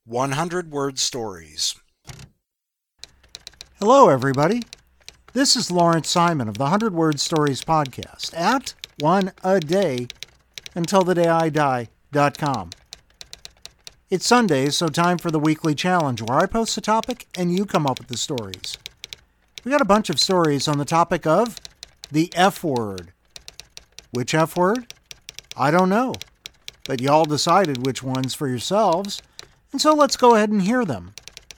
100-word stories. Hello, everybody. This is Lawrence Simon of the 100-Word Stories podcast at oneaday.untilthedayidie.com. It's Sunday, so time for the weekly challenge where I post a topic and you come up with the stories. We got a bunch of stories on the topic of the F word. Which F word? I don't know, but y'all decided which ones for yourselves, and so let's go ahead and hear them.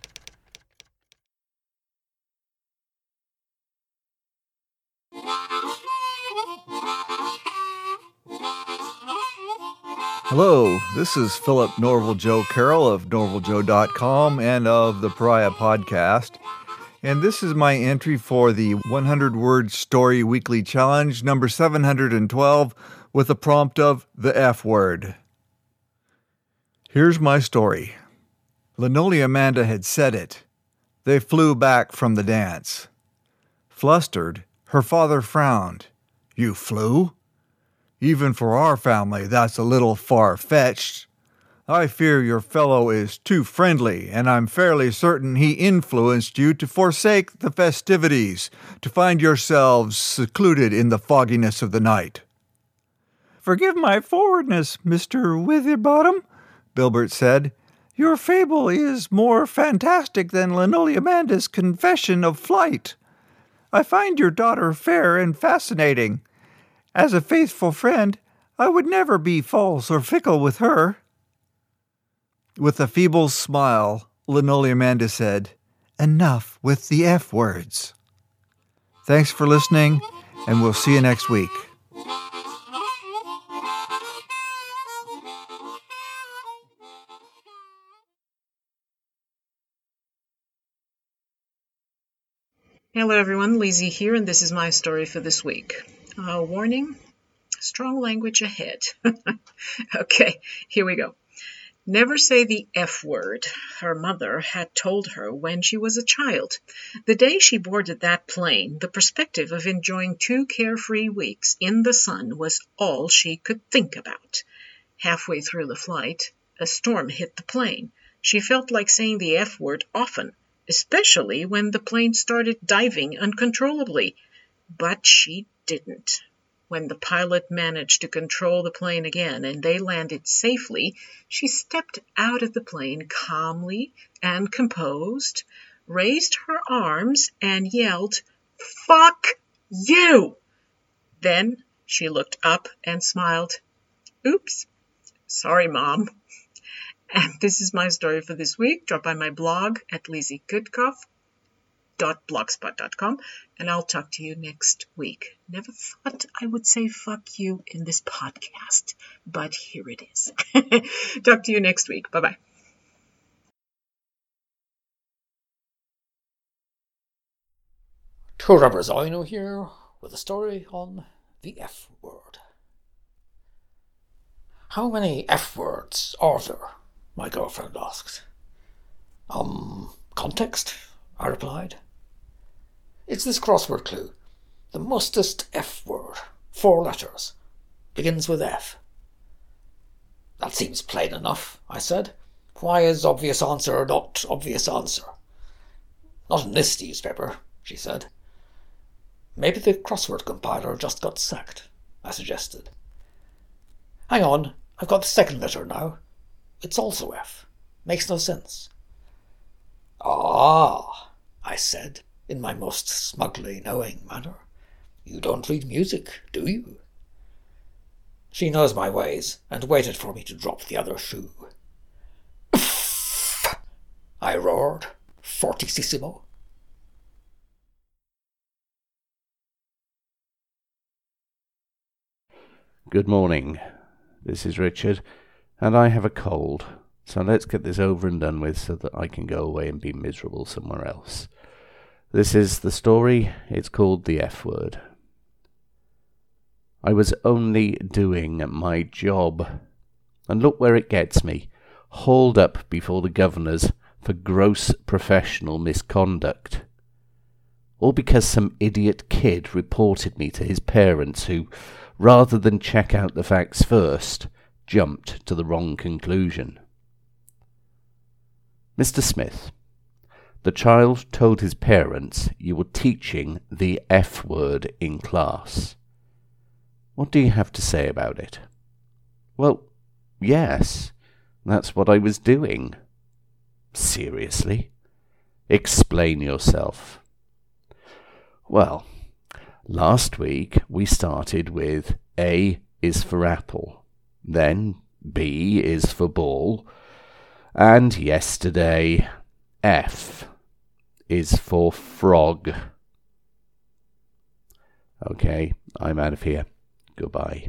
Hello, this is Philip Norval Joe Carroll of norvaljoe.com and of the Pariah Podcast. And this is my entry for the 100-word story weekly challenge, number 712, with a prompt of the F word. Here's my story. Linoleum Amanda had said it. They flew back from the dance. Flustered, her father frowned. You flew? Even for our family, that's a little far-fetched. I fear your fellow is too friendly, and I'm fairly certain he influenced you to forsake the festivities, to find yourselves secluded in the fogginess of the night. Forgive my forwardness, Mr. Witherbottom, Bilbert said. Your fable is more fantastic than Linoleum Amanda's confession of flight. I find your daughter fair and fascinating. As a faithful friend, I would never be false or fickle with her. With a feeble smile, Linoleum Amanda said, Enough with the F words. Thanks for listening, and we'll see you next week. Hello everyone, Lizzie here, and this is my story for this week. Warning, strong language ahead. Okay, here we go. Never say the F word, her mother had told her when she was a child. The day she boarded that plane, the perspective of enjoying 2 carefree weeks in the sun was all she could think about. Halfway through the flight, a storm hit the plane. She felt like saying the F word often, especially when the plane started diving uncontrollably. But she didn't. When the pilot managed to control the plane again and they landed safely, she stepped out of the plane calmly and composed, raised her arms and yelled, "Fuck you!" Then she looked up and smiled. Oops. Sorry, Mom. And this is my story for this week. Drop by my blog at lizziegoodcoff.blogspot.com, and I'll talk to you next week. Never thought I would say fuck you in this podcast, but here it is. Talk to you next week. Bye-bye. Tura Brazino here with a story on the F word. How many F words are there? My girlfriend asked. Context? I replied. It's this crossword clue. The mustest F word. 4 letters. Begins with F. That seems plain enough, I said. Why is obvious answer not obvious answer? Not in this newspaper, she said. Maybe the crossword compiler just got sacked, I suggested. Hang on, I've got the second letter now. It's also F. Makes no sense. Ah, I said, in my most smugly knowing manner. You don't read music, do you? She knows my ways, and waited for me to drop the other shoe. I roared, fortissimo. Good morning. This is Richard, and I have a cold, so let's get this over and done with so that I can go away and be miserable somewhere else. This is the story. It's called The F Word. I was only doing my job, and look where it gets me, hauled up before the governors for gross professional misconduct. All because some idiot kid reported me to his parents who, rather than check out the facts first, jumped to the wrong conclusion. Mr. Smith, the child told his parents you were teaching the F word in class. What do you have to say about it? Well, yes, that's what I was doing. Seriously? Explain yourself. Well, last week we started with A is for apple, then B is for ball, and yesterday F is for frog. Okay, I'm out of here. Goodbye.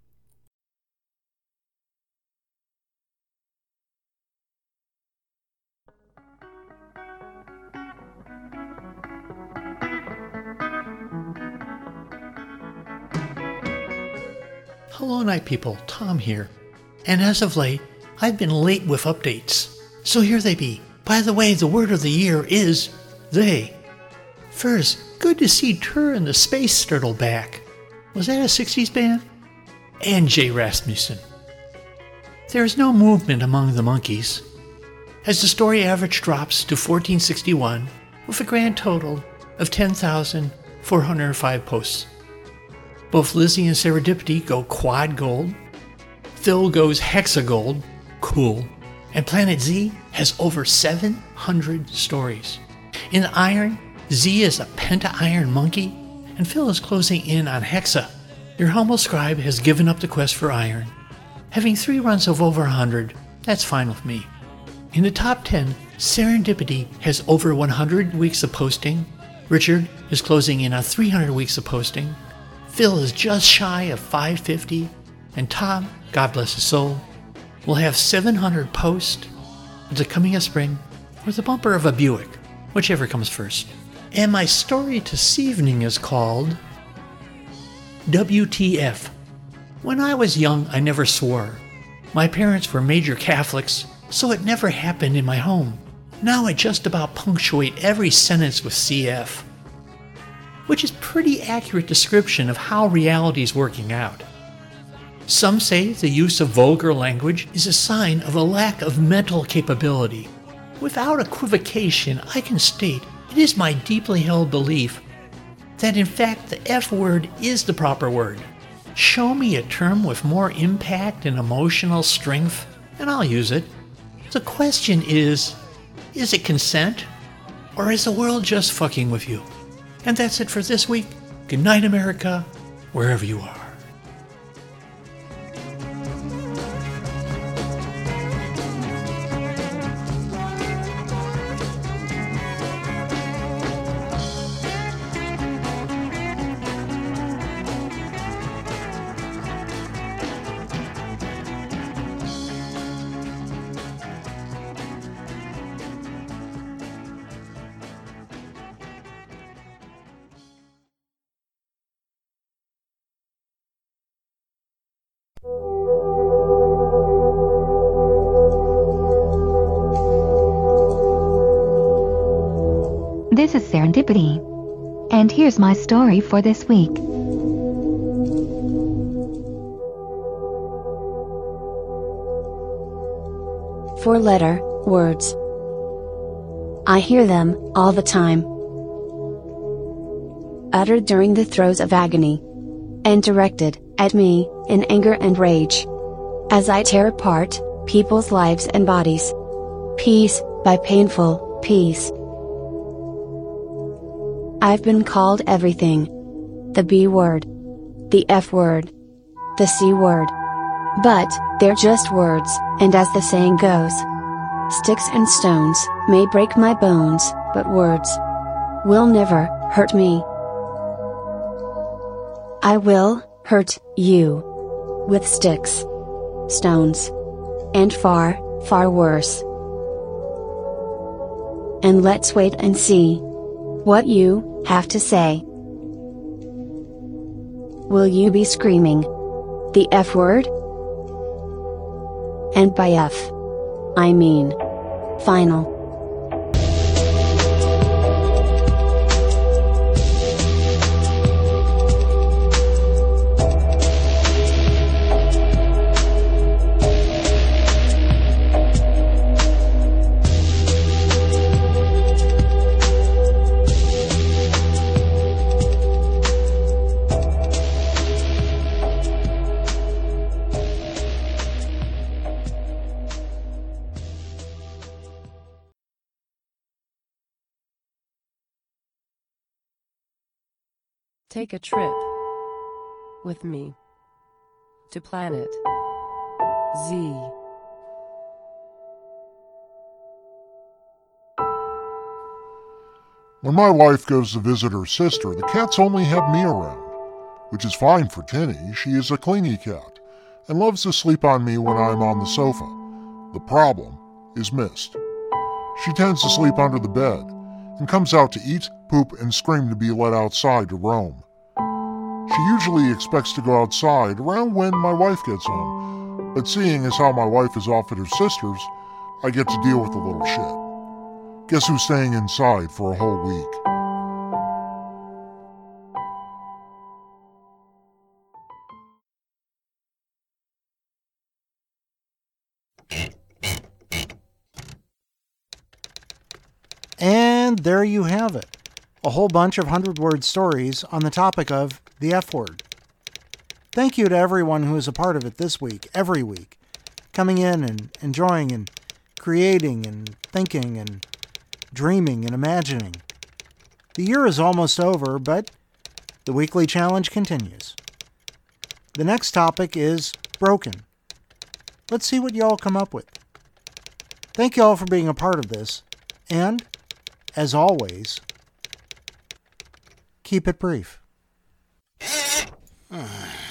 Hello, night people. Tom here. And as of late, I've been late with updates. So here they be. By the way, the word of the year is they. First, good to see Tur and the Space Turtle back. Was that a 60s band? And Jay Rasmussen. There is no movement among the monkeys, as the story average drops to 1461 with a grand total of 10,405 posts. Both Lizzie and Serendipity go quad gold, Phil goes hexa gold, cool, and Planet Z has over 700 stories. In Iron, Z is a penta-iron monkey, and Phil is closing in on hexa. Your humble scribe has given up the quest for iron. Having 3 runs of over 100, that's fine with me. In the top 10, Serendipity has over 100 weeks of posting, Richard is closing in on 300 weeks of posting, Phil is just shy of 550, and Tom, God bless his soul, will have 700 posts with the coming of spring or the bumper of a Buick, whichever comes first. And my story this evening is called WTF. When I was young, I never swore. My parents were major Catholics, so it never happened in my home. Now I just about punctuate every sentence with CF, which is pretty accurate description of how reality is working out. Some say the use of vulgar language is a sign of a lack of mental capability. Without equivocation, I can state it is my deeply held belief that in fact the F word is the proper word. Show me a term with more impact and emotional strength, and I'll use it. The question is it consent? Or is the world just fucking with you? And that's it for this week. Good night, America, wherever you are. This is Serendipity, and here's my story for this week. Four-letter words. I hear them all the time, uttered during the throes of agony, and directed at me in anger and rage, as I tear apart people's lives and bodies, piece by painful piece. I've been called everything. The B word, the F word, the C word. But they're just words, and as the saying goes, sticks and stones may break my bones, but words will never hurt me. I will hurt you with sticks, stones, and far, far worse. And let's wait and see what you have to say. Will you be screaming the F word? And by F, I mean final. Take a trip with me to planet Z. When my wife goes to visit her sister, the cats only have me around, which is fine for Tinny. She is a clingy cat and loves to sleep on me when I'm on the sofa. The problem is Mist. She tends to sleep under the bed and comes out to eat, poop, and scream to be let outside to roam. She usually expects to go outside around when my wife gets home, but seeing as how my wife is off at her sister's, I get to deal with the little shit. Guess who's staying inside for a whole week? And there you have it. A whole bunch of 100-word stories on the topic of the F word. Thank you to everyone who is a part of it this week, every week, coming in and enjoying and creating and thinking and dreaming and imagining. The year is almost over, but the weekly challenge continues. The next topic is broken. Let's see what y'all come up with. Thank y'all for being a part of this, and, as always, keep it brief.